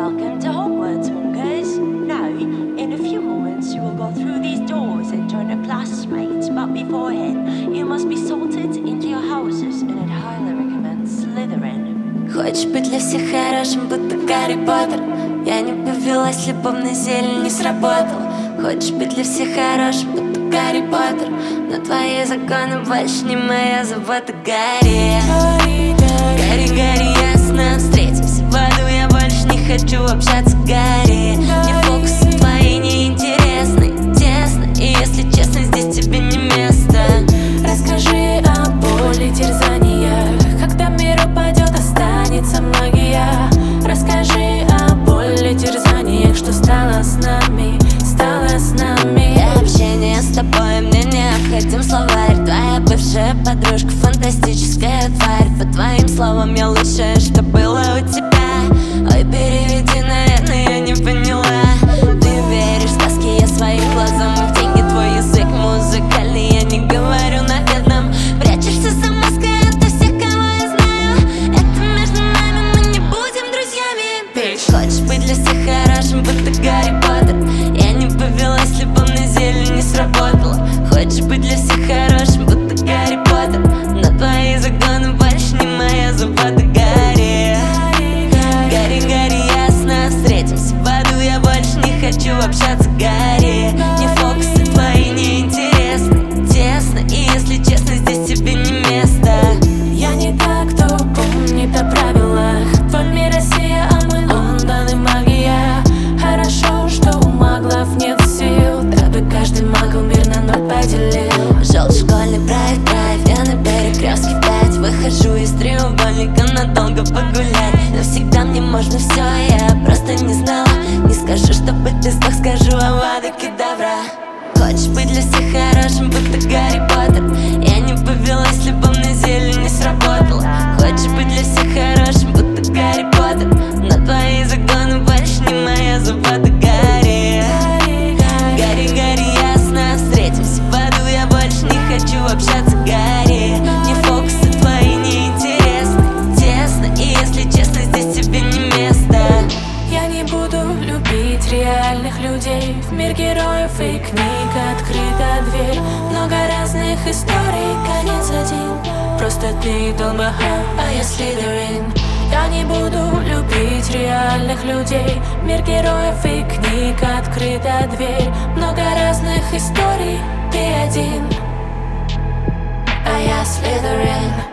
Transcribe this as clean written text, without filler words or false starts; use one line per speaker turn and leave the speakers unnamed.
welcome to Hogwarts, Wonkers. Now, in a few moments you will go through these doors and join your classmates, but beforehand you must be sorted into your houses, and I'd highly recommend Slytherin.
Хочешь быть для всех хорошим, будто Гарри Поттер? Я не повелась, любовный зелень не сработал. Хочешь быть для всех хорошим, будто Гарри Поттер? Но твои законы больше не моя забота. Гарри, Гарри, Гарри, ясно, встретимся в аду. Я больше не хочу общаться, Гарри. Мне фокусы твои неинтересны, тесно. И если честно, здесь тебе не место.
Расскажи о боли, терзаниях. Когда мир упадет, останется магия. Расскажи о боли, терзаниях. Что стало с нами, стало с нами.
Для общения с тобой мне необходим словарь. Твоя бывшая подружка фантастическая тварь. По твоим словам я лучшее, что было у тебя. Ой, переведи, наверное, я не поняла. Ты веришь в сказки, я своим глазам. И в деньги твой язык музыкальный. Я не говорю на бедном. Прячешься за маской ото всех, кого я знаю. Это между нами, мы не будем друзьями. Хочешь быть для всех хорошим, будто Гарри Поттер? Я не повелась, любовный зелень не сработала. Хочешь быть для всех хорошим, будто Гарри Поттер? Но твои загоны больше не моя забота. Гарри, Гарри, Гарри, ясно, встретимся в аду. Я больше не хочу общаться, Гарри. Мне фокусы твои неинтересны, тесно. И если честно, здесь тебе не место.
Я не так, кто помнит о правилах. Твой мир Россия, а мы Лондон и магия. Хорошо, что у маглов нет сил, дабы каждый магл мир на ноль поделил.
Желтый школьный драйв, я на перекрестке в 5. Выхожу из треугольника надолго погулять. Но всегда мне можно все, я просто не знала. Не скажу, чтобы ты сдох, скажу авада кедавра. Хочешь быть для всех хорошим, будто Гарри Поттер? Я не повелась, любовный зелень не сработала. Хочешь быть для всех хорошим, будто Гарри Поттер? Но твои загоны больше не моя забота. Гарри, Гарри, Гарри, ясно, встретимся в аду. Я больше не хочу общаться, Гарри. Мне фокусы твои неинтересны, тесно. И если честно, здесь тебе не место.
Я не буду любить реальных людей. В мир героев и книг открыта дверь. Много разных историй, конец один. Просто ты Долмаха, а я Слизерин. Я не буду любить реальных людей. В мир героев и книг открыта дверь. Много разных историй, ты один, а я Слизерин.